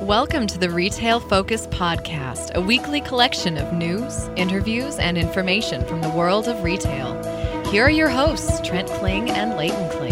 Welcome to the Retail Focus Podcast, a weekly collection of news, interviews, and information from the world of retail. Here are your hosts, Trent Kling and Leighton Kling.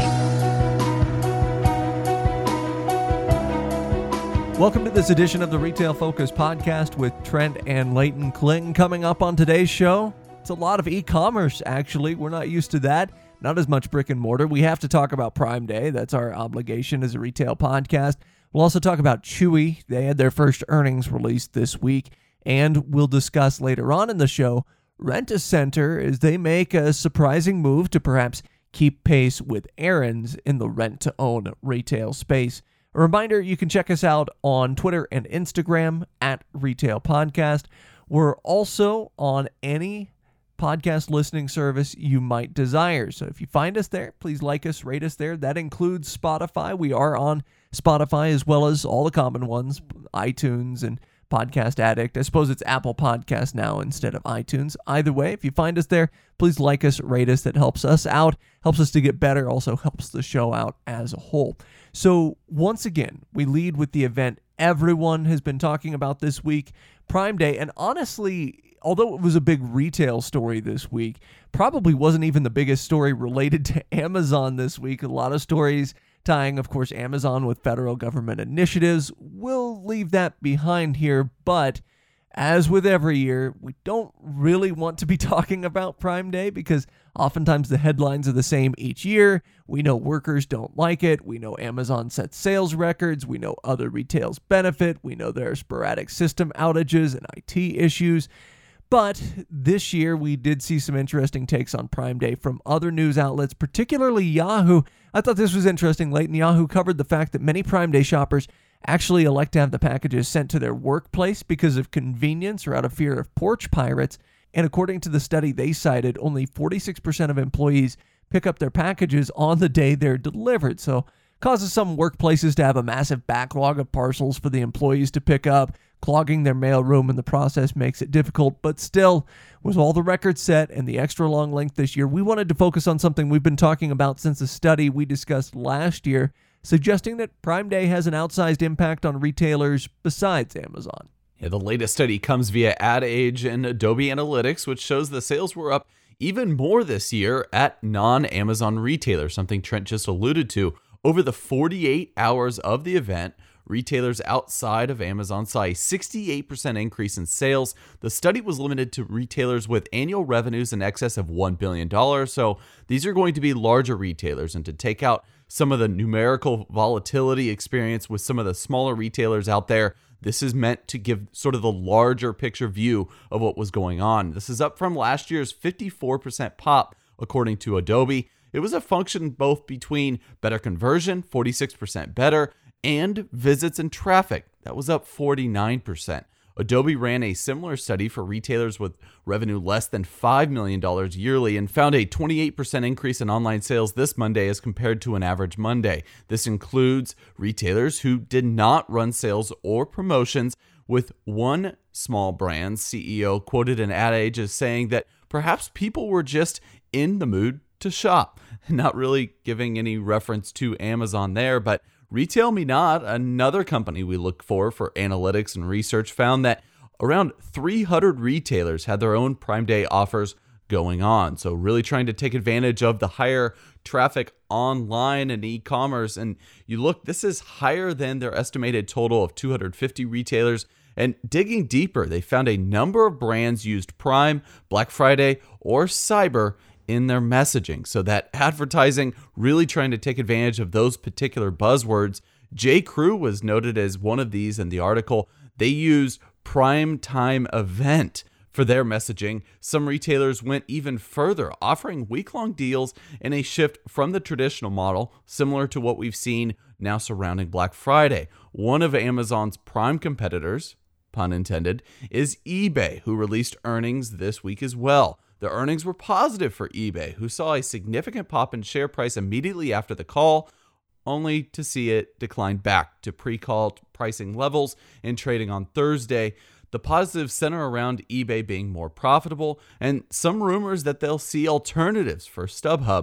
Welcome to this edition of the Retail Focus Podcast with Trent and Leighton Kling. Coming up on today's show, it's a lot of e-commerce, actually. We're not used to that. Not as much brick and mortar. We have to talk about Prime Day. That's our obligation as a retail podcast. We'll also talk about Chewy. They had their first earnings released this week. And we'll discuss later on in the show Rent-A-Center as they make a surprising move to perhaps keep pace with Aaron's in the rent-to-own retail space. A reminder, you can check us out on Twitter and Instagram at Retail Podcast. We're also on any podcast listening service you might desire. So if you find us there, please like us, rate us there. That includes Spotify. We are on Spotify as well as all the common ones, iTunes and Podcast Addict. I suppose it's Apple Podcast now instead of iTunes. Either way, if you find us there, please like us, rate us. That helps us out, helps us to get better, also helps the show out as a whole. So once again, we lead with the event everyone has been talking about this week, Prime Day. And honestly, although it was a big retail story this week, probably wasn't even the biggest story related to Amazon this week. A lot of stories tying, of course, Amazon with federal government initiatives. We'll leave that behind here, but as with every year, we don't really want to be talking about Prime Day because oftentimes the headlines are the same each year. We know workers don't like it. We know Amazon sets sales records. We know other retailers benefit. We know there are sporadic system outages and IT issues. But this year, we did see some interesting takes on Prime Day from other news outlets, particularly Yahoo. I thought this was interesting. Leighton, Yahoo covered the fact that many Prime Day shoppers actually elect to have the packages sent to their workplace because of convenience or out of fear of porch pirates. And according to the study they cited, only 46% of employees pick up their packages on the day they're delivered. So causes some workplaces to have a massive backlog of parcels for the employees to pick up. Clogging their mailroom in the process makes it difficult, but still, with all the records set and the extra long length this year, we wanted to focus on something we've been talking about since a study we discussed last year, suggesting that Prime Day has an outsized impact on retailers besides Amazon. Yeah, the latest study comes via Ad Age and Adobe Analytics, which shows the sales were up even more this year at non-Amazon retailers, something Trent just alluded to. Over the 48 hours of the event, retailers outside of Amazon saw a 68% increase in sales. The study was limited to retailers with annual revenues in excess of $1 billion. So these are going to be larger retailers. And to take out some of the numerical volatility experience with some of the smaller retailers out there, this is meant to give sort of the larger picture view of what was going on. This is up from last year's 54% pop, according to Adobe. It was a function both between better conversion, 46% better, and visits and traffic. That was up 49%. Adobe ran a similar study for retailers with revenue less than $5 million yearly and found a 28% increase in online sales this Monday as compared to an average Monday. This includes retailers who did not run sales or promotions, with one small brand's CEO quoted in Ad Age as saying that perhaps people were just in the mood to shop. Not really giving any reference to Amazon there, but Retail Me Not, another company we look for analytics and research, found that around 300 retailers had their own Prime Day offers going on. So really trying to take advantage of the higher traffic online and e-commerce. And you look, this is higher than their estimated total of 250 retailers. And digging deeper, they found a number of brands used Prime, Black Friday, or Cyber in their messaging. So that advertising really trying to take advantage of those particular buzzwords. J.Crew was noted as one of these in the article. They use Prime Time Event for their messaging. Some retailers went even further, offering week-long deals in a shift from the traditional model, similar to what we've seen now surrounding Black Friday. One of Amazon's prime competitors, pun intended, is eBay, who released earnings this week as well. The earnings were positive for eBay, who saw a significant pop in share price immediately after the call, only to see it decline back to pre-call pricing levels in trading on Thursday. The positives center around eBay being more profitable and some rumors that they'll see alternatives for StubHub.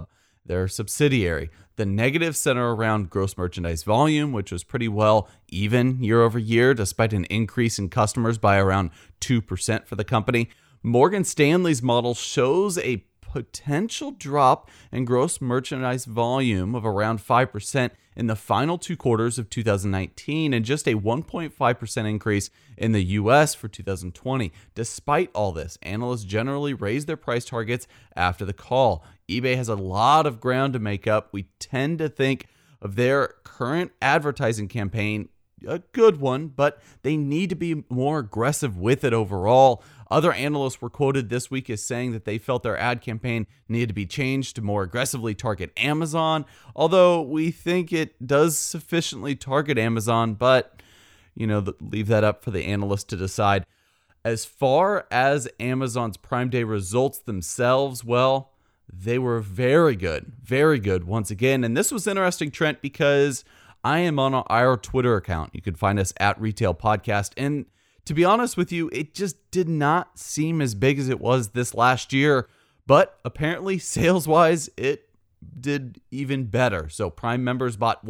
their subsidiary. The negatives center around gross merchandise volume, which was pretty well even year over year, despite an increase in customers by around 2% for the company. Morgan Stanley's model shows a potential drop in gross merchandise volume of around 5% in the final 2 quarters of 2019 and just a 1.5% increase in the US for 2020. Despite all this, analysts generally raise their price targets after the call. eBay has a lot of ground to make up. We tend to think of their current advertising campaign, a good one, but they need to be more aggressive with it overall. Other analysts were quoted this week as saying that they felt their ad campaign needed to be changed to more aggressively target Amazon, although we think it does sufficiently target Amazon, but leave that up for the analysts to decide. As far as Amazon's Prime Day results themselves, well, they were very good once again. And this was interesting, Trent, because I am on our Twitter account. You can find us at Retail Podcast. And to be honest with you, it just did not seem as big as it was this last year. But apparently, sales-wise, it did even better. So Prime members bought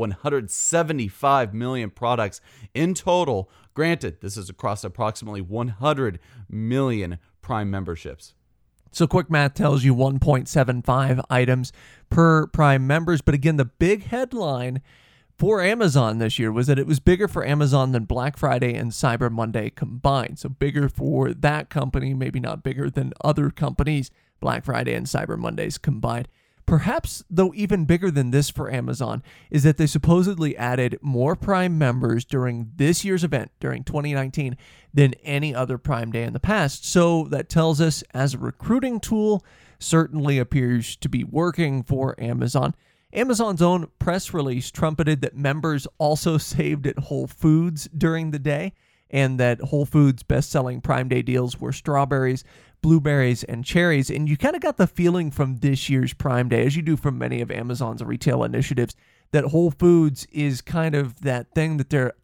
175 million products in total. Granted, this is across approximately 100 million Prime memberships. So quick math tells you 1.75 items per Prime members. But again, the big headline for Amazon this year was that it was bigger for Amazon than Black Friday and Cyber Monday combined. So bigger for that company, maybe not bigger than other companies, Black Friday and Cyber Mondays combined. Perhaps, though, even bigger than this for Amazon is that they supposedly added more Prime members during this year's event, during 2019, than any other Prime Day in the past. So that tells us, as a recruiting tool, certainly appears to be working for Amazon. Amazon's own press release trumpeted that members also saved at Whole Foods during the day, and that Whole Foods' best-selling Prime Day deals were strawberries, blueberries, and cherries. And you kind of got the feeling from this year's Prime Day, as you do from many of Amazon's retail initiatives, that Whole Foods is kind of that thing that they're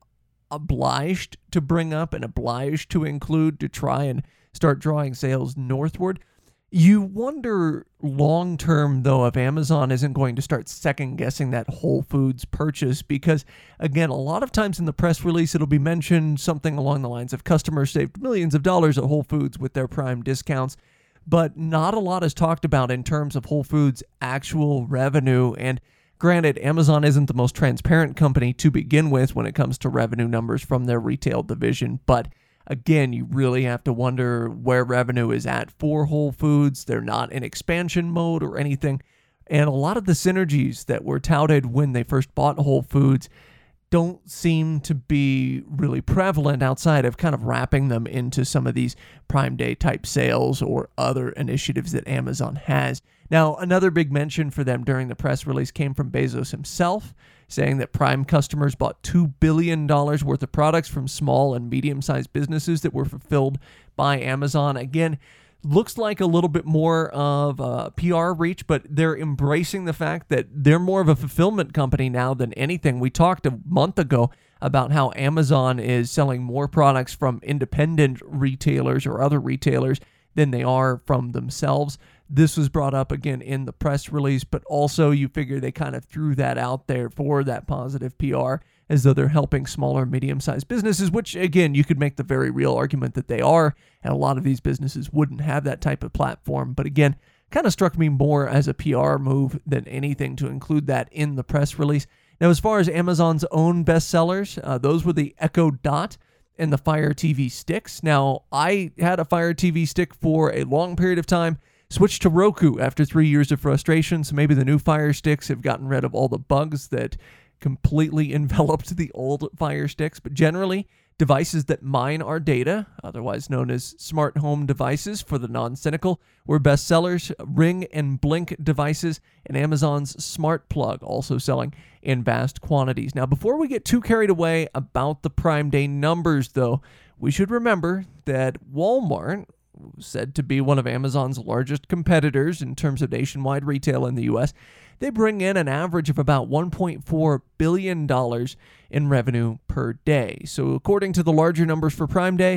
obliged to bring up and obliged to include to try and start drawing sales northward. You wonder long-term, though, if Amazon isn't going to start second-guessing that Whole Foods purchase because, again, a lot of times in the press release, it'll be mentioned something along the lines of customers saved millions of dollars at Whole Foods with their Prime discounts, but not a lot is talked about in terms of Whole Foods' actual revenue. And granted, Amazon isn't the most transparent company to begin with when it comes to revenue numbers from their retail division, but again, you really have to wonder where revenue is at for Whole Foods. They're not in expansion mode or anything. And a lot of the synergies that were touted when they first bought Whole Foods don't seem to be really prevalent outside of kind of wrapping them into some of these Prime Day type sales or other initiatives that Amazon has. Now, another big mention for them during the press release came from Bezos himself, saying that Prime customers bought $2 billion worth of products from small and medium-sized businesses that were fulfilled by Amazon. Again, looks like a little bit more of a PR reach, but they're embracing the fact that they're more of a fulfillment company now than anything. We talked a month ago about how Amazon is selling more products from independent retailers or other retailers than they are from themselves. This was brought up again in the press release, but also you figure they kind of threw that out there for that positive PR as though they're helping smaller, medium-sized businesses, which, again, you could make the very real argument that they are, and a lot of these businesses wouldn't have that type of platform. But again, kind of struck me more as a PR move than anything to include that in the press release. Now, as far as Amazon's own bestsellers, those were the Echo Dot and the Fire TV sticks. Now, I had a Fire TV stick for a long period of time, switched to Roku after 3 years of frustration, so maybe the new Fire Sticks have gotten rid of all the bugs that completely enveloped the old Fire Sticks. But generally, devices that mine our data, otherwise known as smart home devices for the non-cynical, were bestsellers. Ring and Blink devices and Amazon's Smart Plug also selling in vast quantities. Now, before we get too carried away about the Prime Day numbers, though, we should remember that Walmart, said to be one of Amazon's largest competitors in terms of nationwide retail in the U.S., they bring in an average of about $1.4 billion in revenue per day. So according to the larger numbers for Prime Day,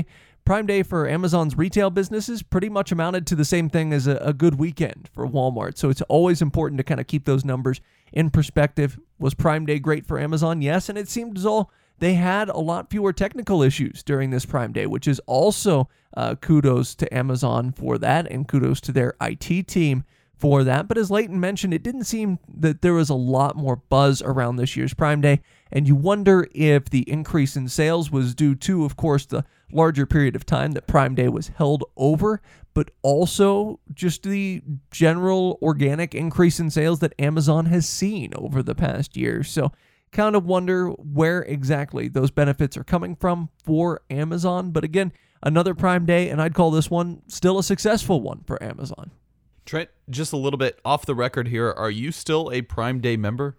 Prime Day for Amazon's retail businesses pretty much amounted to the same thing as a good weekend for Walmart. So it's always important to kind of keep those numbers in perspective. Was Prime Day great for Amazon? Yes, and it seemed as though they had a lot fewer technical issues during this Prime Day, which is also kudos to Amazon for that, and kudos to their IT team for that. But as Leighton mentioned, it didn't seem that there was a lot more buzz around this year's Prime Day, and you wonder if the increase in sales was due to, of course, the larger period of time that Prime Day was held over, but also just the general organic increase in sales that Amazon has seen over the past year. So kind of wonder where exactly those benefits are coming from for Amazon. But again, another Prime Day, and I'd call this one still a successful one for Amazon. Trent, just a little bit off the record here. Are you still a Prime Day member?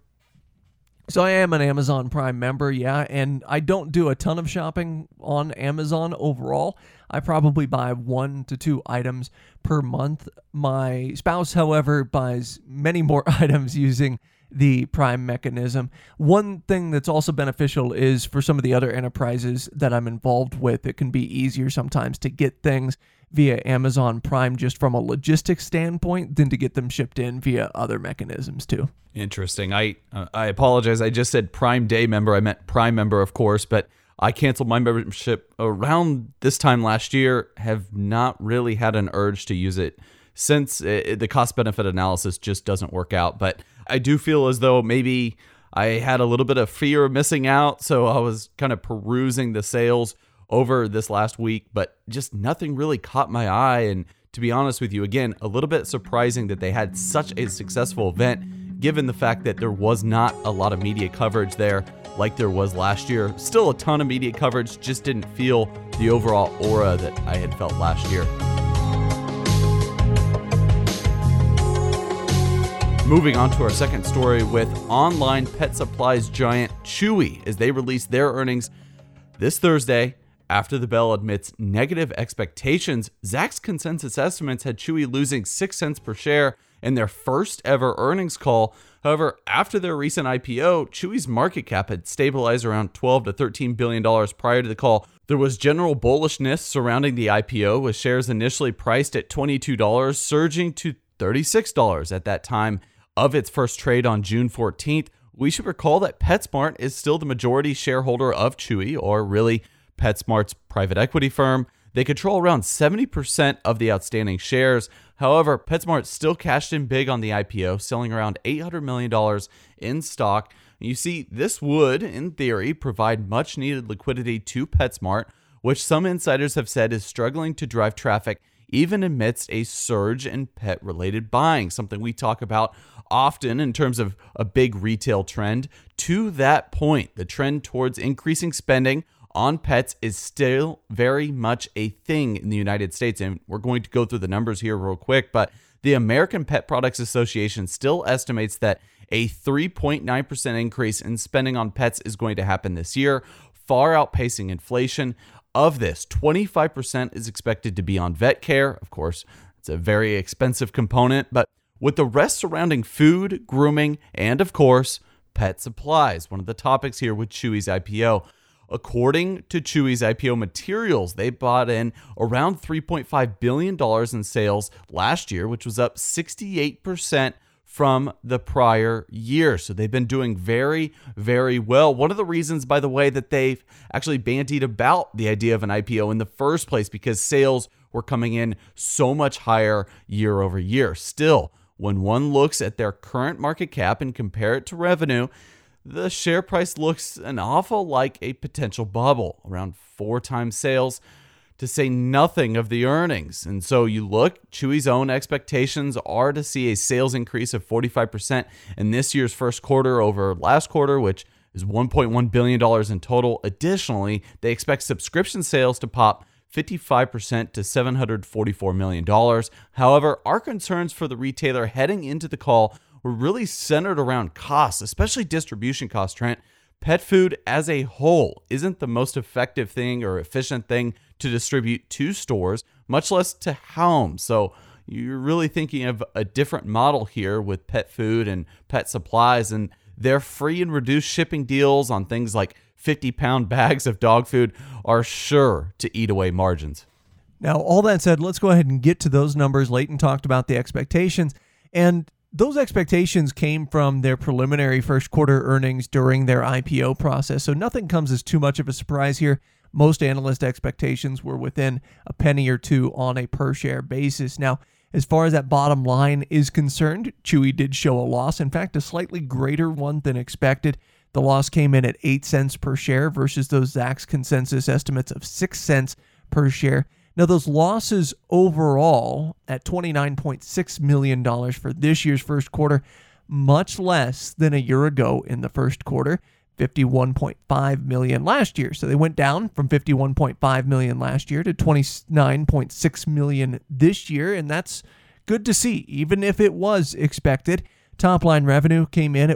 So I am an Amazon Prime member, yeah, and I don't do a ton of shopping on Amazon overall. I probably buy 1 to 2 items per month. My spouse, however, buys many more items using the Prime mechanism. One thing that's also beneficial is for some of the other enterprises that I'm involved with, it can be easier sometimes to get things via Amazon Prime just from a logistics standpoint than to get them shipped in via other mechanisms too. Interesting. I apologize. I just said Prime Day member. I meant Prime member, of course, but I canceled my membership around this time last year. Have not really had an urge to use it since the cost-benefit analysis just doesn't work out. But I do feel as though maybe I had a little bit of fear of missing out, so I was kind of perusing the sales over this last week, but just nothing really caught my eye. And to be honest with you, again, a little bit surprising that they had such a successful event, given the fact that there was not a lot of media coverage there like there was last year. Still a ton of media coverage, just didn't feel the overall aura that I had felt last year. Moving on to our second story with online pet supplies giant Chewy as they release their earnings this Thursday. After the bell amidst negative expectations, Zacks consensus estimates had Chewy losing 6 cents per share in their first ever earnings call. However, after their recent IPO, Chewy's market cap had stabilized around $12 to $13 billion prior to the call. There was general bullishness surrounding the IPO, with shares initially priced at $22, surging to $36 at that time of its first trade on June 14th. We should recall that PetSmart is still the majority shareholder of Chewy, or really PetSmart's private equity firm. They control around 70% of the outstanding shares. However, PetSmart still cashed in big on the IPO, selling around $800 million in stock. You see, this would, in theory, provide much needed liquidity to PetSmart, which some insiders have said is struggling to drive traffic even amidst a surge in pet-related buying, something we talk about often in terms of a big retail trend. To that point, the trend towards increasing spending on pets is still very much a thing in the United States, and we're going to go through the numbers here real quick, but the American Pet Products Association still estimates that a 3.9% increase in spending on pets is going to happen this year, far outpacing inflation. Of this, 25% is expected to be on vet care. Of course, it's a very expensive component, but with the rest surrounding food, grooming, and of course, pet supplies, one of the topics here with Chewy's IPO. According to Chewy's IPO materials, they bought in around $3.5 billion in sales last year, which was up 68% from the prior year. So they've been doing very, very well. One of the reasons, by the way, that they've actually bandied about the idea of an IPO in the first place, because sales were coming in so much higher year over year. Still, when one looks at their current market cap and compare it to revenue, the share price looks an awful like a potential bubble, around 4 times sales, to say nothing of the earnings. And so you look, Chewy's own expectations are to see a sales increase of 45% in this year's first quarter over last quarter, which is $1.1 billion in total. Additionally, they expect subscription sales to pop 55% to $744 million. However, our concerns for the retailer heading into the call were really centered around costs, especially distribution costs, Trent. Pet food as a whole isn't the most effective thing or efficient thing to distribute to stores, much less to home. So you're really thinking of a different model here with pet food and pet supplies. And Their free and reduced shipping deals on things like 50-pound bags of dog food are sure to eat away margins. Now, all that said, let's go ahead and get to those numbers. Leighton talked about the expectations, and those expectations came from their preliminary first quarter earnings during their IPO process, so nothing comes as too much of a surprise here. Most analyst expectations were within a penny or two on a per-share basis. Now, as far as that bottom line is concerned, Chewy did show a loss, in fact, a slightly greater one than expected. The loss came in at 8 cents per share versus those Zacks consensus estimates of 6 cents per share. Now, those losses overall at $29.6 million for this year's first quarter, much less than a year ago in the first quarter, $51.5 million last year. So they went down from $51.5 million last year to $29.6 million this year, and that's good to see, even if it was expected. Top-line revenue came in at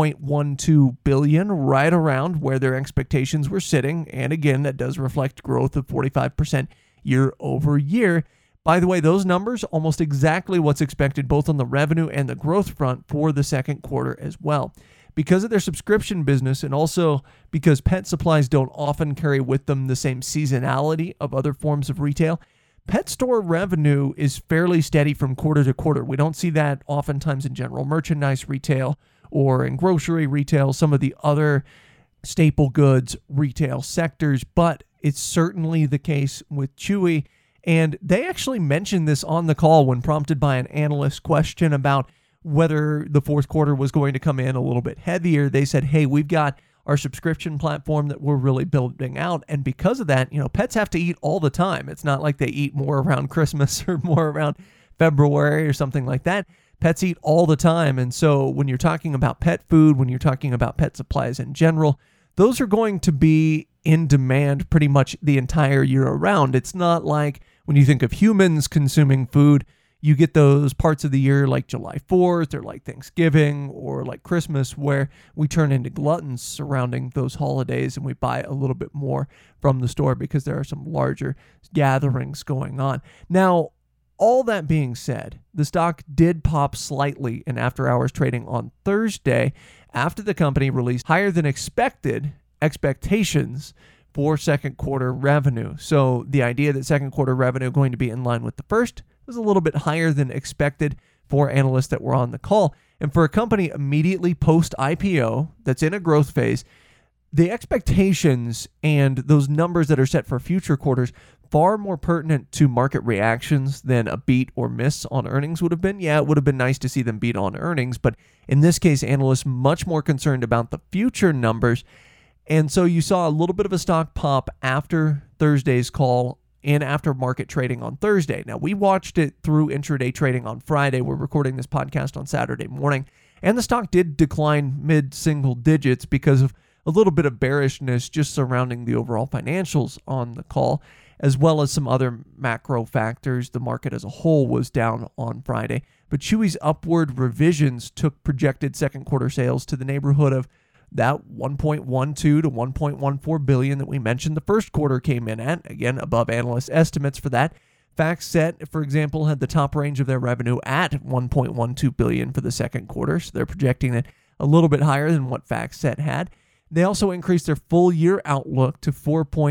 $1.12 billion, right around where their expectations were sitting, and again, that does reflect growth of 45% year over year. By the way, those numbers almost exactly what's expected both on the revenue and the growth front for the second quarter as well. Because of their subscription business and also because pet supplies don't often carry with them the same seasonality of other forms of retail, pet store revenue is fairly steady from quarter to quarter. We don't see that oftentimes in general merchandise retail or in grocery retail, some of the other staple goods retail sectors, but it's certainly the case with Chewy. And they actually mentioned this on the call when prompted by an analyst question about whether the fourth quarter was going to come in a little bit heavier. They said, hey, we've got our subscription platform that we're really building out. And because of that, pets have to eat all the time. It's not like they eat more around Christmas or more around February or something like that. Pets eat all the time. And so when you're talking about pet food, when you're talking about pet supplies in general, those are going to be in demand pretty much the entire year around. It's not like when you think of humans consuming food, you get those parts of the year like July 4th or like Thanksgiving or like Christmas where we turn into gluttons surrounding those holidays and we buy a little bit more from the store because there are some larger gatherings going on. Now, all that being said, the stock did pop slightly in after-hours trading on Thursday after the company released higher than expected expectations for second quarter revenue. So the idea that second quarter revenue going to be in line with the first was a little bit higher than expected for analysts that were on the call. And for a company immediately post-IPO that's in a growth phase, the expectations and those numbers that are set for future quarters far more pertinent to market reactions than a beat or miss on earnings would have been. Yeah, it would have been nice to see them beat on earnings, but in this case, analysts much more concerned about the future numbers. And so you saw a little bit of a stock pop after Thursday's call in after-market trading on Thursday. Now, we watched it through intraday trading on Friday. We're recording this podcast on Saturday morning, and the stock did decline mid-single digits because of a little bit of bearishness just surrounding the overall financials on the call, as well as some other macro factors. The market as a whole was down on Friday, but Chewy's upward revisions took projected second quarter sales to the neighborhood of that $1.12 to $1.14 billion that we mentioned the first quarter came in at, again, above analyst estimates for that. FactSet, for example, had the top range of their revenue at $1.12 billion for the second quarter, so they're projecting it a little bit higher than what FactSet had. They also increased their full year outlook to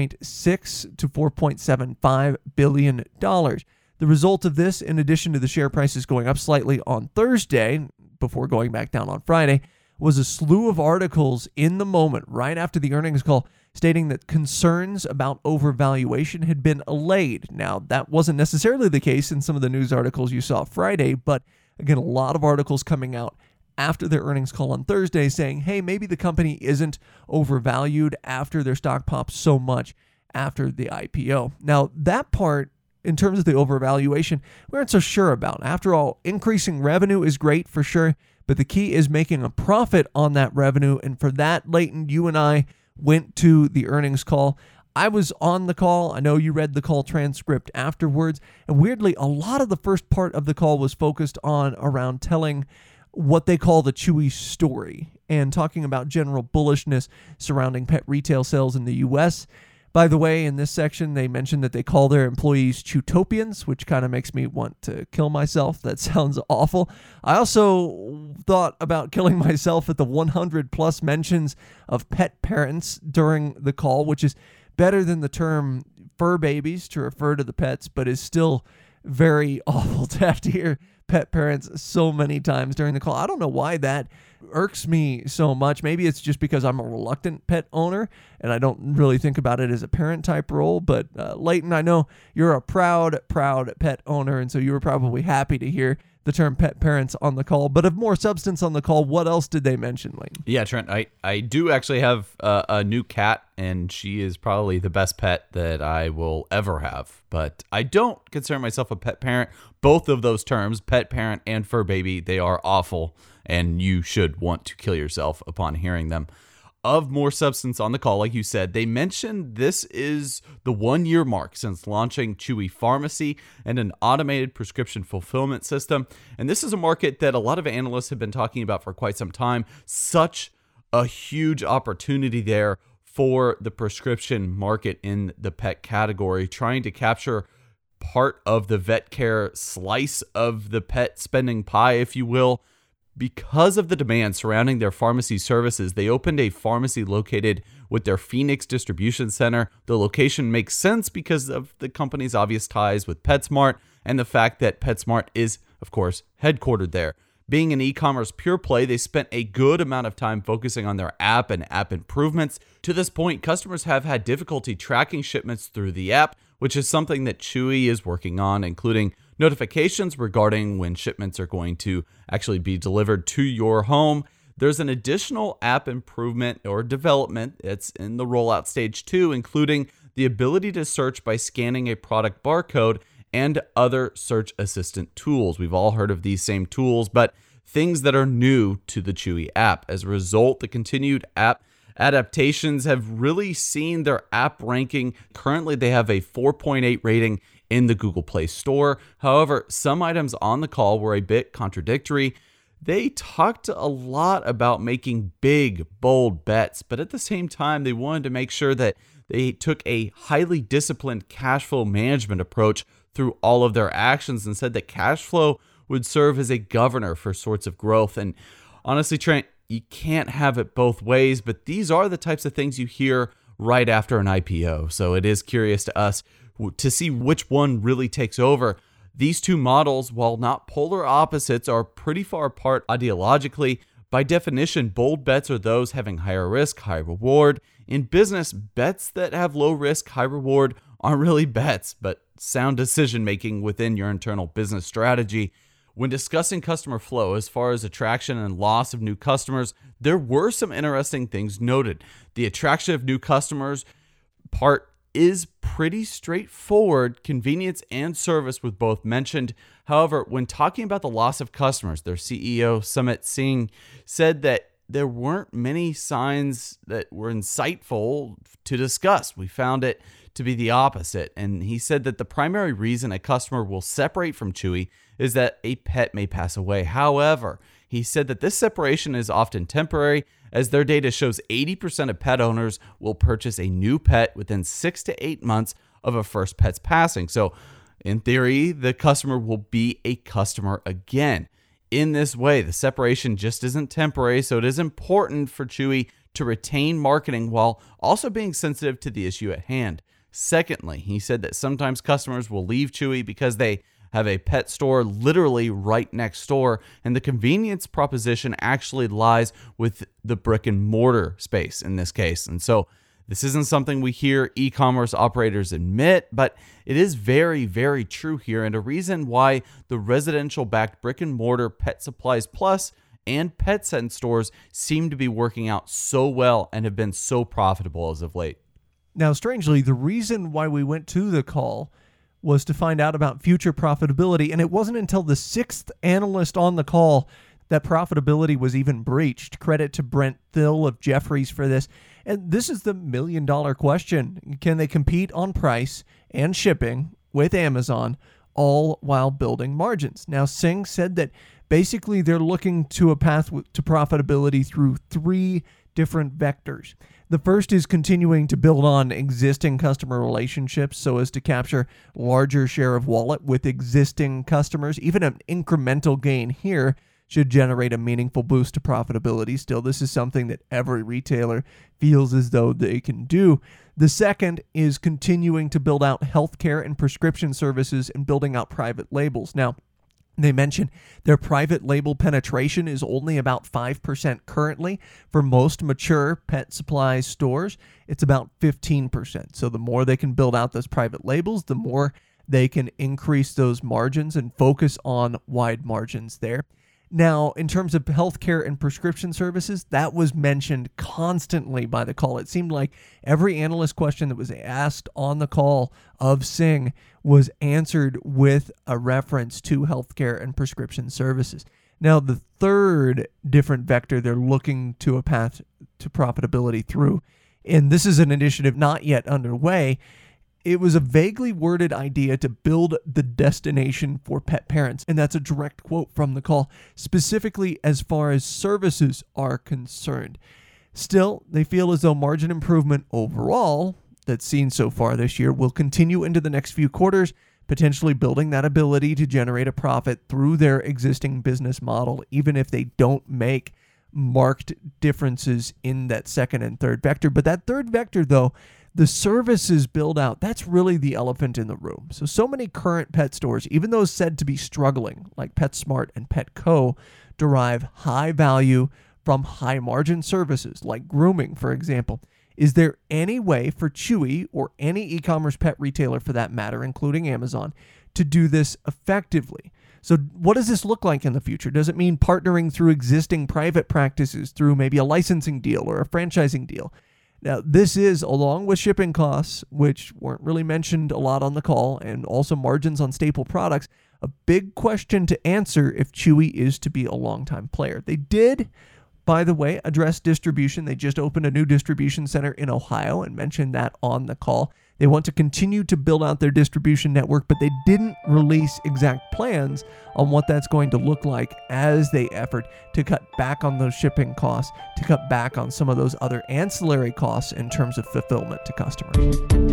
$4.6 to $4.75 billion. The result of this, in addition to the share prices going up slightly on Thursday before going back down on Friday, was a slew of articles in the moment right after the earnings call stating that concerns about overvaluation had been allayed. Now, that wasn't necessarily the case in some of the news articles you saw Friday, but again, a lot of articles coming out after their earnings call on Thursday saying, hey, maybe the company isn't overvalued after their stock popped so much after the IPO. Now, that part, in terms of the overvaluation, we aren't so sure about. After all, increasing revenue is great for sure, but the key is making a profit on that revenue. And for that, Leighton, you and I went to the earnings call. I was on the call. I know you read the call transcript afterwards. And weirdly, a lot of the first part of the call was focused on around telling what they call the Chewy story and talking about general bullishness surrounding pet retail sales in the U.S., By the way, in this section, they mentioned that they call their employees Chewtopians, which kind of makes me want to kill myself. That sounds awful. I also thought about killing myself at the 100 plus mentions of pet parents during the call, which is better than the term fur babies to refer to the pets, but is still very awful to have to hear pet parents so many times during the call. I don't know why that irks me so much. Maybe it's just because I'm a reluctant pet owner and I don't really think about it as a parent type role. But Leighton, I know you're a proud pet owner, and so you were probably happy to hear the term pet parents on the call. But of more substance on the call, what else did they mention, Leighton? Yeah, Trent, I do actually have a new cat, and she is probably the best pet that I will ever have. But I don't consider myself a pet parent. Both of those terms, pet parent and fur baby, they are awful, and you should want to kill yourself upon hearing them. Of more substance on the call, like you said, they mentioned this is the 1-year mark since launching Chewy Pharmacy and an automated prescription fulfillment system. And this is a market that a lot of analysts have been talking about for quite some time. Such a huge opportunity there for the prescription market in the pet category, trying to capture part of the vet care slice of the pet spending pie, if you will. Because of the demand surrounding their pharmacy services, they opened a pharmacy located with their Phoenix distribution center. The location makes sense because of the company's obvious ties with PetSmart and the fact that PetSmart is, of course, headquartered there. Being an e-commerce pure play, they spent a good amount of time focusing on their app and app improvements. To this point, customers have had difficulty tracking shipments through the app, which is something that Chewy is working on, including notifications regarding when shipments are going to actually be delivered to your home. There's an additional app improvement or development that's in the rollout stage 2, including the ability to search by scanning a product barcode and other search assistant tools. We've all heard of these same tools, but things that are new to the Chewy app. As a result, the continued app adaptations have really seen their app ranking. Currently, they have a 4.8 rating in the Google Play Store. However, some items on the call were a bit contradictory. They talked a lot about making big, bold bets, but at the same time, they wanted to make sure that they took a highly disciplined cash flow management approach through all of their actions and said that cash flow would serve as a governor for sorts of growth. And honestly, Trent, you can't have it both ways, but these are the types of things you hear right after an IPO. So it is curious to us to see which one really takes over. These two models, while not polar opposites, are pretty far apart ideologically. By definition, bold bets are those having higher risk, high reward. In business, bets that have low risk, high reward aren't really bets, but sound decision making within your internal business strategy. When discussing customer flow, as far as attraction and loss of new customers, there were some interesting things noted. The attraction of new customers part is pretty straightforward. Convenience and service were both mentioned. However, when talking about the loss of customers, their CEO, Sumit Singh, said that there weren't many signs that were insightful to discuss. We found it to be the opposite. And he said that the primary reason a customer will separate from Chewy is that a pet may pass away. However, he said that this separation is often temporary, as their data shows 80% of pet owners will purchase a new pet within 6 to 8 months of a first pet's passing. So in theory, the customer will be a customer again. In this way, the separation just isn't temporary, so it is important for Chewy to retain marketing while also being sensitive to the issue at hand. Secondly, he said that sometimes customers will leave Chewy because they have a pet store literally right next door, and the convenience proposition actually lies with the brick and mortar space in this case. And so this isn't something we hear e-commerce operators admit, but it is very, very true here, and a reason why the residential-backed brick and mortar Pet Supplies Plus and PetSense stores seem to be working out so well and have been so profitable as of late. Now, strangely, the reason why we went to the call was to find out about future profitability, and it wasn't until the 6th analyst on the call that profitability was even breached. Credit to Brent Thill of Jefferies for this. And this is the million-dollar question. Can they compete on price and shipping with Amazon, all while building margins? Now, Singh said that basically they're looking to a path to profitability through 3 different vectors. The first is continuing to build on existing customer relationships so as to capture larger share of wallet with existing customers. Even an incremental gain here should generate a meaningful boost to profitability. Still, this is something that every retailer feels as though they can do. The second is continuing to build out healthcare and prescription services and building out private labels. Now, they mentioned their private label penetration is only about 5% currently. For most mature pet supply stores, it's about 15%. So the more they can build out those private labels, the more they can increase those margins and focus on wide margins there. Now, in terms of healthcare and prescription services, that was mentioned constantly by the call. It seemed like every analyst question that was asked on the call of Sing was answered with a reference to healthcare and prescription services. Now, the third different vector they're looking to a path to profitability through, and this is an initiative not yet underway, it was a vaguely worded idea to build the destination for pet parents. And that's a direct quote from the call, specifically as far as services are concerned. Still, they feel as though margin improvement overall that's seen so far this year will continue into the next few quarters, potentially building that ability to generate a profit through their existing business model, even if they don't make marked differences in that second and third vector. But that third vector, though, the services build out, that's really the elephant in the room. So many current pet stores, even those said to be struggling, like PetSmart and Petco, derive high value from high margin services, like grooming, for example. Is there any way for Chewy, or any e-commerce pet retailer for that matter, including Amazon, to do this effectively? So what does this look like in the future? Does it mean partnering through existing private practices through maybe a licensing deal or a franchising deal? Now, this is, along with shipping costs, which weren't really mentioned a lot on the call, and also margins on staple products, a big question to answer if Chewy is to be a longtime player. They did, by the way, address distribution. They just opened a new distribution center in Ohio and mentioned that on the call. They want to continue to build out their distribution network, but they didn't release exact plans on what that's going to look like as they effort to cut back on those shipping costs, to cut back on some of those other ancillary costs in terms of fulfillment to customers.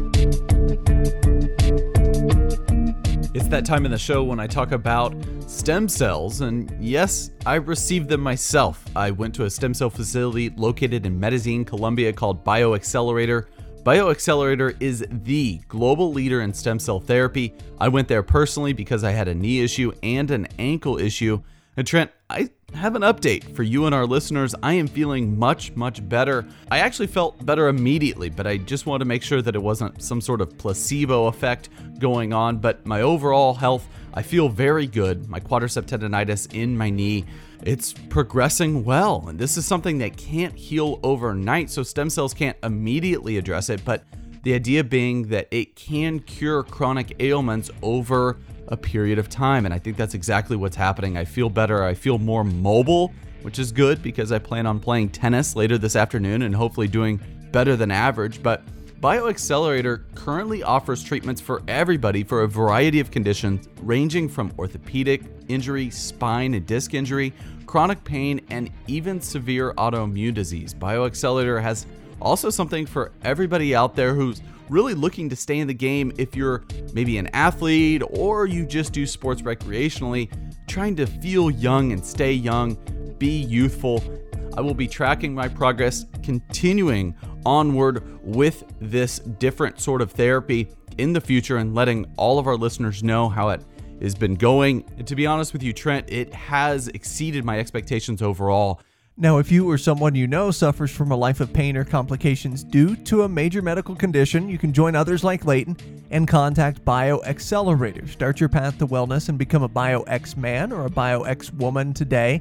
It's that time in the show when I talk about stem cells, and yes, I received them myself. I went to a stem cell facility located in Medellin, Colombia called BioAccelerator. BioAccelerator is the global leader in stem cell therapy. I went there personally because I had a knee issue and an ankle issue. And Trent, I have an update for you and our listeners. I am feeling much better. I actually felt better immediately, but I just wanted to make sure that it wasn't some sort of placebo effect going on. But my overall health, I feel very good. My quadricep tendonitis in my knee, it's progressing well. And this is something that can't heal overnight, so stem cells can't immediately address it. But the idea being that it can cure chronic ailments over a period of time. And I think that's exactly what's happening. I feel better. I feel more mobile, which is good because I plan on playing tennis later this afternoon and hopefully doing better than average. But BioAccelerator currently offers treatments for everybody for a variety of conditions, ranging from orthopedic injury, spine and disc injury, chronic pain, and even severe autoimmune disease. BioAccelerator has also something for everybody out there who's really looking to stay in the game. If you're maybe an athlete or you just do sports recreationally, trying to feel young and stay young, be youthful. I will be tracking my progress, continuing onward with this different sort of therapy in the future and letting all of our listeners know how it has been going. And to be honest with you, Trent, it has exceeded my expectations overall. Now, if you or someone you know suffers from a life of pain or complications due to a major medical condition, you can join others like Leighton and contact BioAccelerator. Start your path to wellness and become a BioX man or a BioX woman today.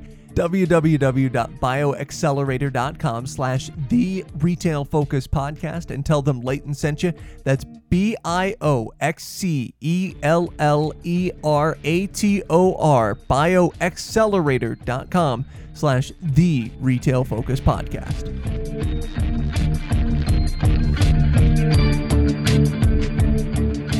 www.bioaccelerator.com/The Retail Focus Podcast and tell them Leighton sent you. That's BioXcellerator, bioaccelerator.com/The Retail Focus Podcast. Our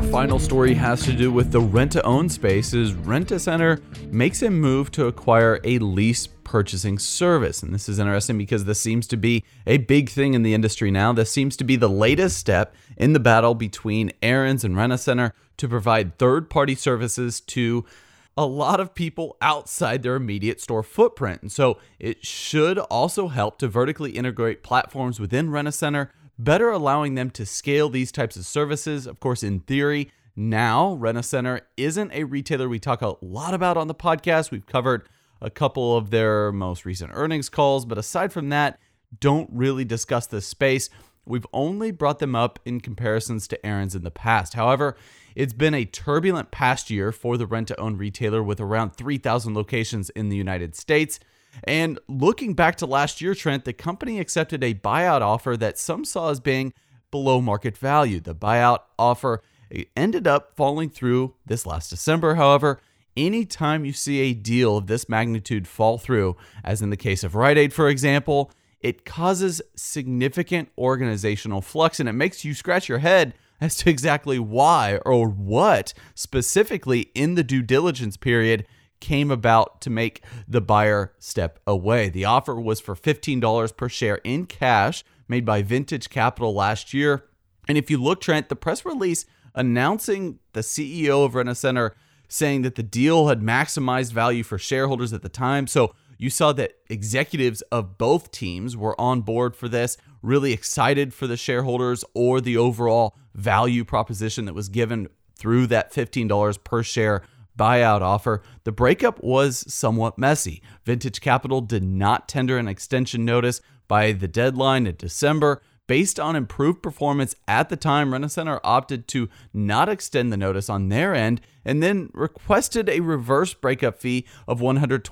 final story has to do with the rent-to-own space as Rent-A-Center makes a move to acquire a lease purchasing service. And this is interesting because this seems to be a big thing in the industry now. This seems to be the latest step in the battle between Aaron's and Rent-A-Center to provide third-party services to a lot of people outside their immediate store footprint. And so it should also help to vertically integrate platforms within Rent-A-Center, better allowing them to scale these types of services. Of course, in theory, now Rent-A-Center isn't a retailer we talk a lot about on the podcast. We've covered a couple of their most recent earnings calls, but aside from that, don't really discuss this space. We've only brought them up in comparisons to Aaron's in the past. However, it's been a turbulent past year for the rent-to-own retailer with around 3,000 locations in the United States. And looking back to last year, Trent, the company accepted a buyout offer that some saw as being below market value. The buyout offer ended up falling through this last December. However, anytime you see a deal of this magnitude fall through, as in the case of Rite Aid, for example, it causes significant organizational flux, and it makes you scratch your head as to exactly why or what specifically in the due diligence period came about to make the buyer step away. The offer was for $15 per share in cash made by Vintage Capital last year. And if you look, Trent, the press release announcing the CEO of Rent-A-Center saying that the deal had maximized value for shareholders at the time. So you saw that executives of both teams were on board for this, really excited for the shareholders or the overall value proposition that was given through that $15 per share buyout offer. The breakup was somewhat messy. Vintage Capital did not tender an extension notice by the deadline in December. Based on improved performance at the time, Rent-A-Center opted to not extend the notice on their end and then requested a reverse breakup fee of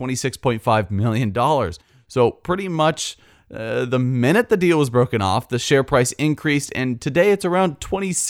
$126.5 million. So pretty much the minute the deal was broken off, the share price increased, and today it's around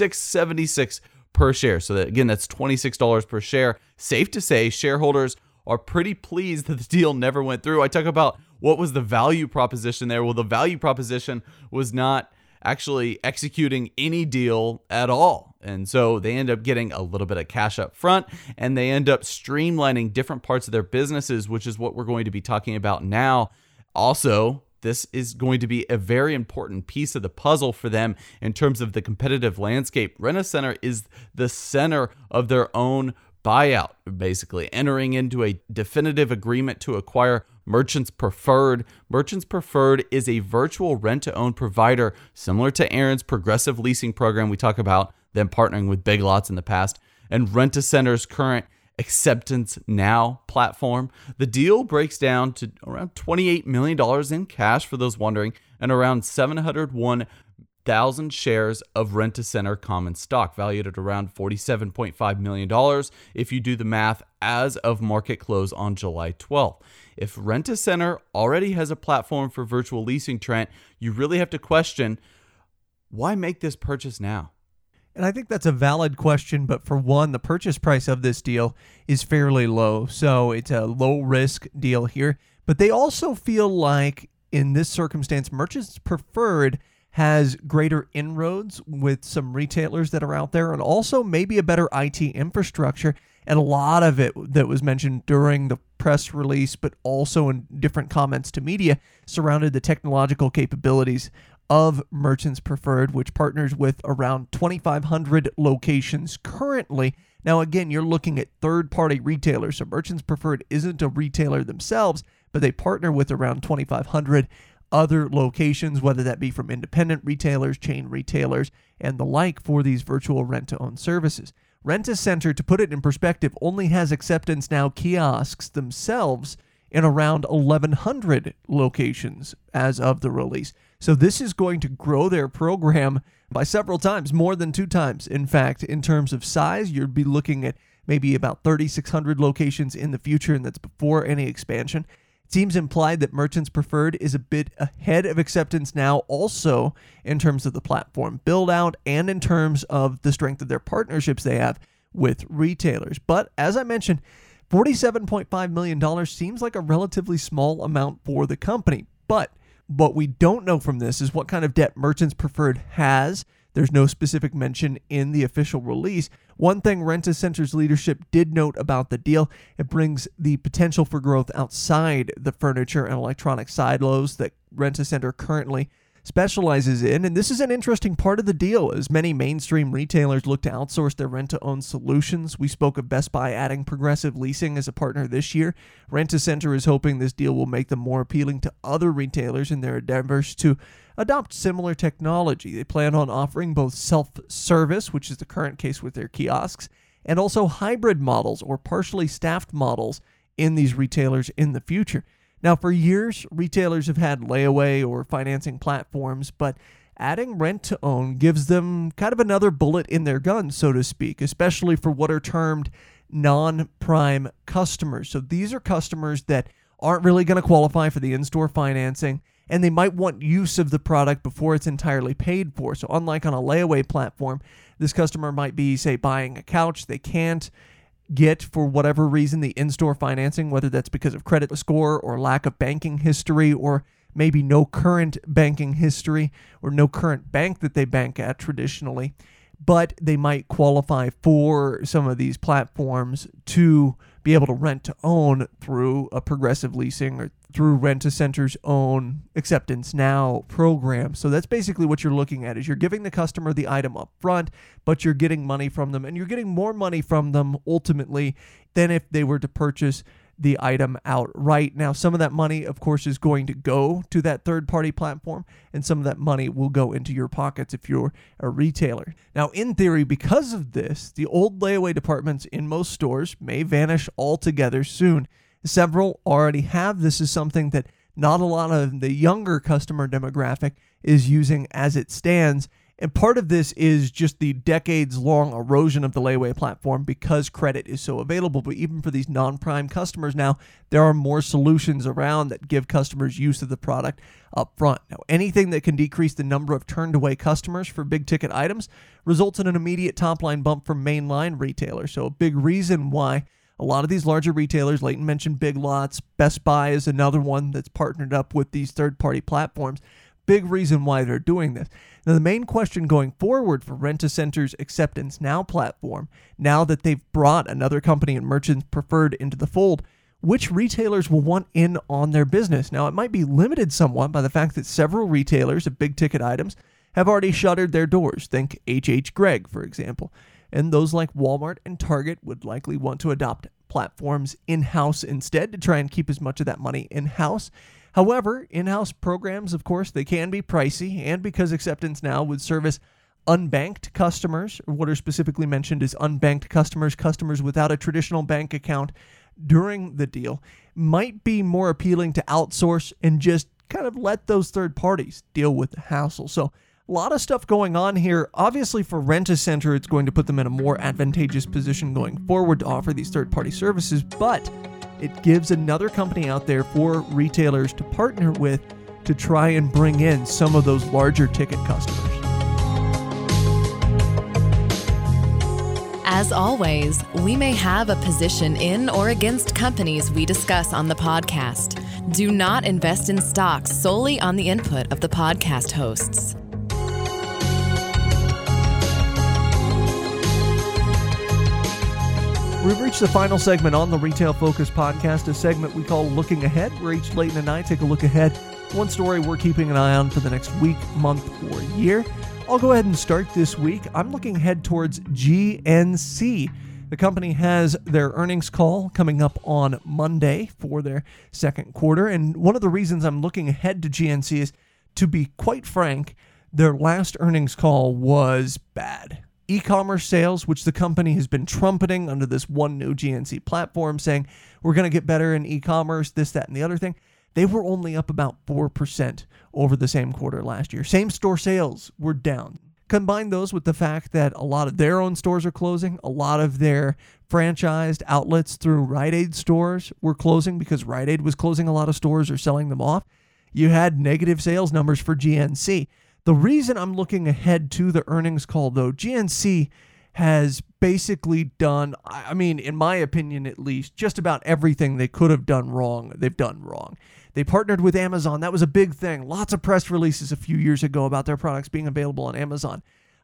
$26.76 per share. So that, again, that's $26 per share. Safe to say shareholders are pretty pleased that the deal never went through. I talk about what was the value proposition there. Well, the value proposition was not actually executing any deal at all. And so they end up getting a little bit of cash up front, and they end up streamlining different parts of their businesses, which is what we're going to be talking about now. Also, this is going to be a very important piece of the puzzle for them in terms of the competitive landscape. Rent-A-Center is the center of their own buyout, basically entering into a definitive agreement to acquire Merchants Preferred. Merchants Preferred is a virtual rent-to-own provider similar to Aaron's progressive leasing program. We talk about them partnering with Big Lots in the past, and Rent-A-Center's current Acceptance Now platform. The deal breaks down to around $28 million in cash for those wondering, and around 701,000 shares of Rent-A-Center common stock, valued at around $47.5 million if you do the math as of market close on July 12th. If Rent-A-Center already has a platform for virtual leasing, Trent, you really have to question, why make this purchase now? And I think that's a valid question, but for one, the purchase price of this deal is fairly low, so it's a low-risk deal here. But they also feel like, in this circumstance, Merchants Preferred has greater inroads with some retailers that are out there, and also maybe a better IT infrastructure. And a lot of it that was mentioned during the press release, but also in different comments to media, surrounded the technological capabilities of Merchants Preferred, which partners with around 2,500 locations currently. Now, again, you're looking at third-party retailers, so Merchants Preferred isn't a retailer themselves, but they partner with around 2,500 other locations, whether that be from independent retailers, chain retailers, and the like for these virtual rent-to-own services. Rent-A-Center, to put it in perspective, only has Acceptance Now kiosks themselves in around 1,100 locations as of the release. So this is going to grow their program by several times, more than 2 times. In fact, in terms of size, you'd be looking at maybe about 3,600 locations in the future, and that's before any expansion. It seems implied that Merchants Preferred is a bit ahead of Acceptance Now also in terms of the platform build out and in terms of the strength of their partnerships they have with retailers. But as I mentioned, $47.5 million seems like a relatively small amount for the company. But what we don't know from this is what kind of debt Merchants Preferred has. There's no specific mention in the official release. One thing Rent-A-Center's leadership did note about the deal, it brings the potential for growth outside the furniture and electronic silos that Rent-A-Center currently specializes in. And this is an interesting part of the deal as many mainstream retailers look to outsource their rent-to-own solutions. We spoke of Best Buy adding Progressive Leasing as a partner this year. Rent-A-Center is hoping this deal will make them more appealing to other retailers in their endeavors to adopt similar technology. They plan on offering both self-service, which is the current case with their kiosks, and also hybrid models or partially staffed models in these retailers in the future. Now, for years, retailers have had layaway or financing platforms, but adding rent-to-own gives them kind of another bullet in their gun, so to speak, especially for what are termed non-prime customers. So these are customers that aren't really going to qualify for the in-store financing, and they might want use of the product before it's entirely paid for. So unlike on a layaway platform, this customer might be, say, buying a couch. They can't get, for whatever reason, the in-store financing, whether that's because of credit score or lack of banking history or maybe no current banking history or no current bank that they bank at traditionally. But they might qualify for some of these platforms to be able to rent to own through a Progressive Leasing or through Rent-A-Center's own Acceptance Now program. So that's basically what you're looking at, is you're giving the customer the item up front, but you're getting money from them, and you're getting more money from them ultimately than if they were to purchase the item outright. Now, some of that money, of course, is going to go to that third-party platform, and some of that money will go into your pockets if you're a retailer. Now, in theory, because of this, the old layaway departments in most stores may vanish altogether soon. Several already have. This is something that not a lot of the younger customer demographic is using as it stands. And part of this is just the decades-long erosion of the layaway platform because credit is so available. But even for these non-prime customers now, there are more solutions around that give customers use of the product up front. Now, anything that can decrease the number of turned-away customers for big-ticket items results in an immediate top-line bump for mainline retailers. So a big reason why a lot of these larger retailers, Leighton mentioned Big Lots, Best Buy is another one that's partnered up with these third-party platforms. Big reason why they're doing this. Now, the main question going forward for Rent-A-Center's Acceptance Now platform, now that they've brought another company and Merchants Preferred into the fold, which retailers will want in on their business? Now, it might be limited somewhat by the fact that several retailers of big-ticket items have already shuttered their doors. Think H.H. Gregg, for example. And those like Walmart and Target would likely want to adopt platforms in-house instead to try and keep as much of that money in-house. However, in-house programs, of course, they can be pricey, and because Acceptance Now would service unbanked customers, or what are specifically mentioned as unbanked customers, customers without a traditional bank account during the deal, might be more appealing to outsource and just kind of let those third parties deal with the hassle. So a lot of stuff going on here. Obviously, for Rent-A-Center, it's going to put them in a more advantageous position going forward to offer these third-party services, but it gives another company out there for retailers to partner with to try and bring in some of those larger ticket customers. As always, we may have a position in or against companies we discuss on the podcast. Do not invest in stocks solely on the input of the podcast hosts. We've reached the final segment on the Retail Focus podcast, a segment we call Looking Ahead, where each Leighton and I take a look ahead, one story we're keeping an eye on for the next week, month, or year. I'll go ahead and start this week. I'm looking ahead towards GNC. The company has their earnings call coming up on Monday for their second quarter, and one of the reasons I'm looking ahead to GNC is, to be quite frank, their last earnings call was bad. E-commerce sales, which the company has been trumpeting under this one new GNC platform, saying we're going to get better in e-commerce, this, that, and the other thing, they were only up about 4% over the same quarter last year. Same-store sales were down. Combine those with the fact that a lot of their own stores are closing, a lot of their franchised outlets through Rite Aid stores were closing because Rite Aid was closing a lot of stores or selling them off. You had negative sales numbers for GNC. The reason I'm looking ahead to the earnings call, though, GNC has basically done, I mean, in my opinion at least, just about everything they could have done wrong, they've done wrong. They partnered with Amazon. That was a big thing. Lots of press releases a few years ago about their products being available on Amazon.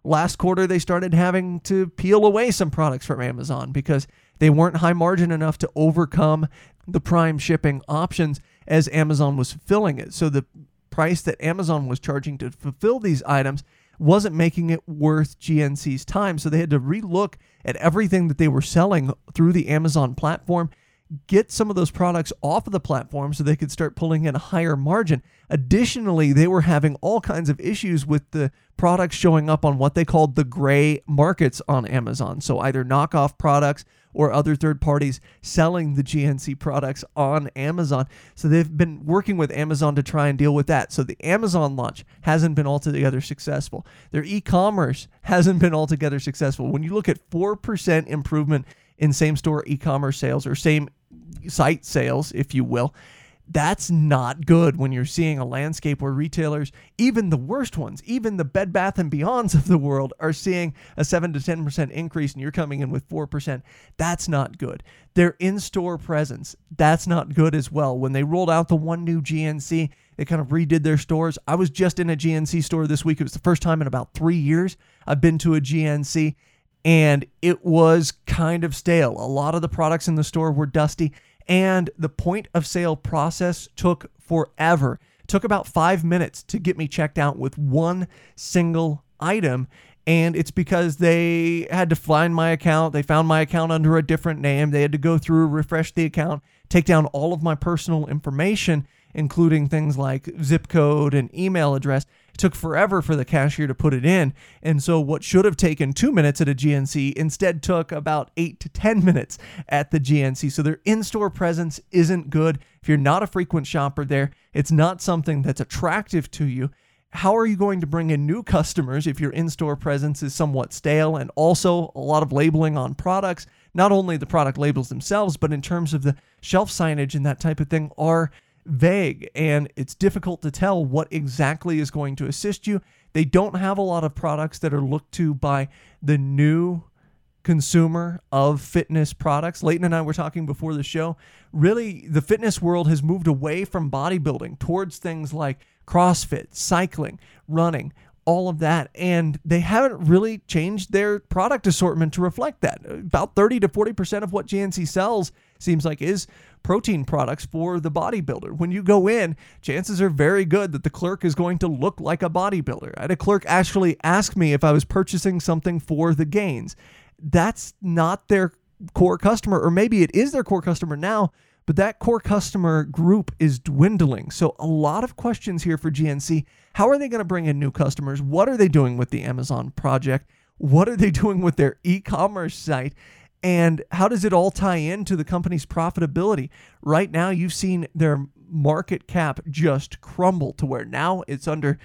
Last quarter, they started having to peel away some products from Amazon because they weren't high margin enough to overcome the Prime shipping options as Amazon was fulfilling it. So the price that Amazon was charging to fulfill these items wasn't making it worth GNC's time. So they had to relook at everything that they were selling through the Amazon platform, get some of those products off of the platform so they could start pulling in a higher margin. Additionally, they were having all kinds of issues with the products showing up on what they called the gray markets on Amazon. So either knockoff products or other third parties selling the GNC products on Amazon. So they've been working with Amazon to try and deal with that. So the Amazon launch hasn't been altogether successful. Their e-commerce hasn't been altogether successful. When you look at 4% improvement in same-store e-commerce sales or same site sales, if you will, that's not good when you're seeing a landscape where retailers, even the worst ones, even the Bed Bath & Beyonds of the world, are seeing a 7 to 10% increase and you're coming in with 4%. That's not good. Their in-store presence, that's not good as well. When they rolled out the one new GNC, they kind of redid their stores. I was just in a GNC store this week. It was the first time in about 3 years I've been to a GNC, and it was kind of stale. A lot of the products in the store were dusty, and the point of sale process took forever. It took about 5 minutes to get me checked out with one single item, and it's because they had to find my account. They found my account under a different name. They had to go through, refresh the account, take down all of my personal information, including things like zip code and email address. It took forever for the cashier to put it in. And so what should have taken 2 minutes at a GNC instead took about 8 to 10 minutes at the GNC. So their in-store presence isn't good. If you're not a frequent shopper there, it's not something that's attractive to you. How are you going to bring in new customers if your in-store presence is somewhat stale and also a lot of labeling on products? Not only the product labels themselves, but in terms of the shelf signage and that type of thing are vague, and it's difficult to tell what exactly is going to assist you. They don't have a lot of products that are looked to by the new consumer of fitness products. Leighton and I were talking before the show. Really, the fitness world has moved away from bodybuilding towards things like CrossFit, cycling, running, all of that, and they haven't really changed their product assortment to reflect that. About 30 to 40% of what GNC sells seems like is protein products for the bodybuilder. When you go in, chances are very good that the clerk is going to look like a bodybuilder. I had a clerk actually ask me if I was purchasing something for the gains. That's not their core customer, or maybe it is their core customer now, but that core customer group is dwindling. So a lot of questions here for GNC. How are they going to bring in new customers? What are they doing with the Amazon project? What are they doing with their e-commerce site? And how does it all tie into the company's profitability? Right now, you've seen their market cap just crumble to where now it's under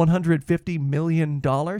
$150 million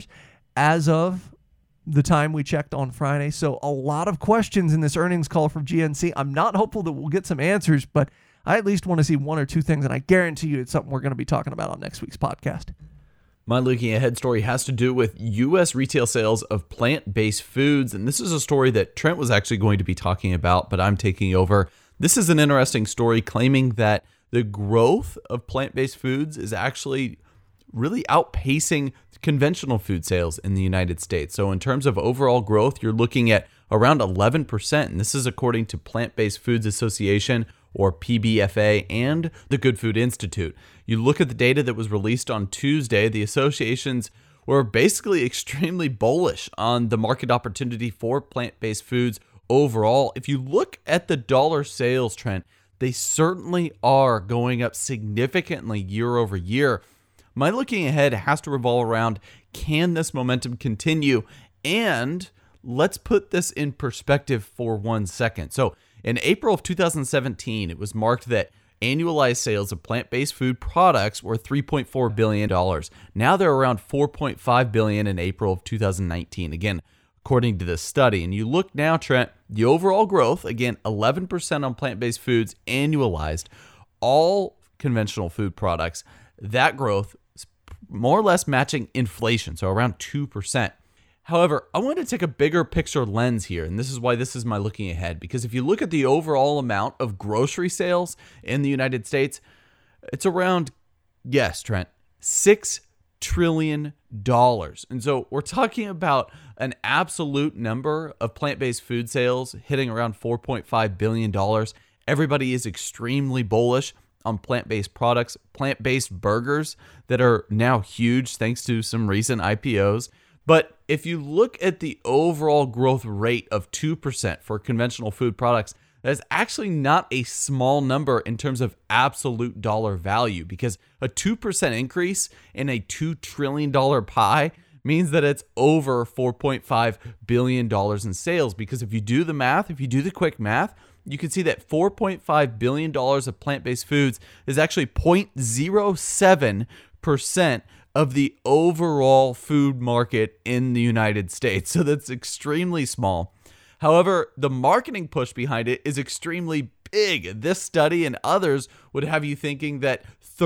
as of the time we checked on Friday. So a lot of questions in this earnings call from GNC. I'm not hopeful that we'll get some answers, but I at least want to see one or two things, and I guarantee you it's something we're going to be talking about on next week's podcast. My looking ahead story has to do with U.S. retail sales of plant-based foods, and this is a story that Trent was actually going to be talking about, but I'm taking over. This is an interesting story claiming that the growth of plant-based foods is actually really outpacing conventional food sales in the United States. So in terms of overall growth, you're looking at around 11%, and this is according to Plant-Based Foods Association, or PBFA, and the Good Food Institute. You look at the data that was released on Tuesday, the associations were basically extremely bullish on the market opportunity for plant-based foods overall. If you look at the dollar sales trend, they certainly are going up significantly year over year. My looking ahead has to revolve around, can this momentum continue? And let's put this in perspective for 1 second. So in April of 2017, it was marked that annualized sales of plant-based food products were $3.4 billion. Now they're around $4.5 billion in April of 2019. Again, according to this study. And you look now, Trent, the overall growth, again, 11% on plant-based foods annualized, all conventional food products, that growth is more or less matching inflation, so around 2%. However, I want to take a bigger picture lens here, and this is why this is my looking ahead, because if you look at the overall amount of grocery sales in the United States, it's around, yes, Trent, $6 trillion. And so we're talking about an absolute number of plant-based food sales hitting around $4.5 billion. Everybody is extremely bullish on plant-based products, plant-based burgers that are now huge thanks to some recent IPOs. But if you look at the overall growth rate of 2% for conventional food products, that's actually not a small number in terms of absolute dollar value, because a 2% increase in a $2 trillion pie means that it's over $4.5 billion in sales. Because if you do the math, if you do the quick math, you can see that $4.5 billion of plant-based foods is actually 0.07% of the overall food market in the United States. So that's extremely small. However, the marketing push behind it is extremely big. This study and others would have you thinking that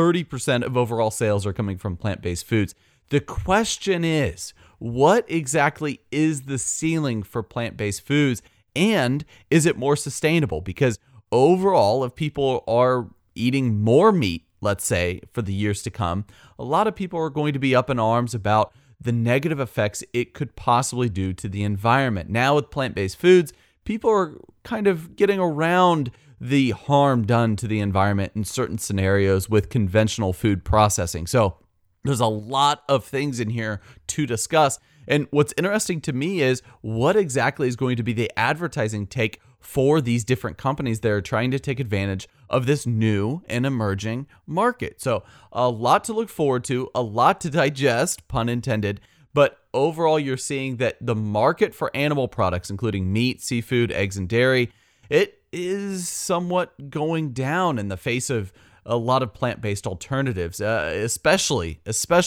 30% of overall sales are coming from plant-based foods. The question is, what exactly is the ceiling for plant-based foods, and is it more sustainable? Because overall, if people are eating more meat, let's say, for the years to come, a lot of people are going to be up in arms about the negative effects it could possibly do to the environment. Now with plant-based foods, people are kind of getting around the harm done to the environment in certain scenarios with conventional food processing. So there's a lot of things in here to discuss. And what's interesting to me is what exactly is going to be the advertising take for these different companies that are trying to take advantage of this new and emerging market. So a lot to look forward to, a lot to digest, pun intended. But overall, you're seeing that the market for animal products, including meat, seafood, eggs, and dairy, it is somewhat going down in the face of a lot of plant-based alternatives, especially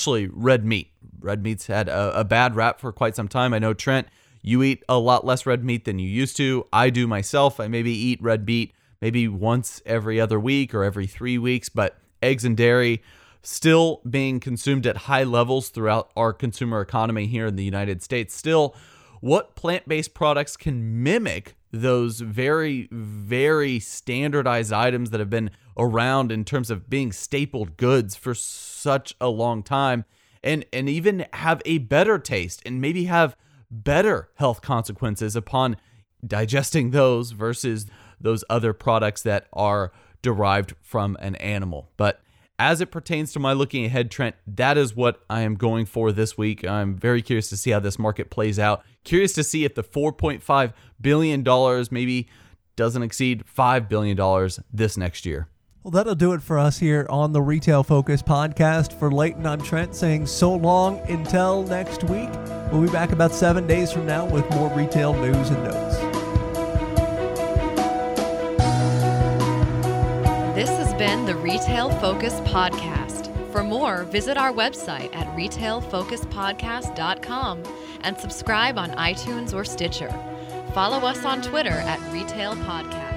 red meat. Red meat's had a bad rap for quite some time. I know, Trent, you eat a lot less red meat than you used to. I do myself. I maybe eat red meat maybe once every other week or every 3 weeks, but eggs and dairy still being consumed at high levels throughout our consumer economy here in the United States. Still, what plant-based products can mimic those very, very standardized items that have been around in terms of being stapled goods for such a long time, and even have a better taste and maybe have better health consequences upon digesting those versus those other products that are derived from an animal. But as it pertains to my looking ahead, Trent, that is what I am going for this week. I'm very curious to see how this market plays out. Curious to see if the $4.5 billion maybe doesn't exceed $5 billion this next year. Well, that'll do it for us here on the Retail Focus podcast. For Leighton, I'm Trent saying so long until next week. We'll be back about 7 days from now with more retail news and notes. This has been the Retail Focus podcast. For more, visit our website at retailfocuspodcast.com and subscribe on iTunes or Stitcher. Follow us on Twitter at Retail Podcast.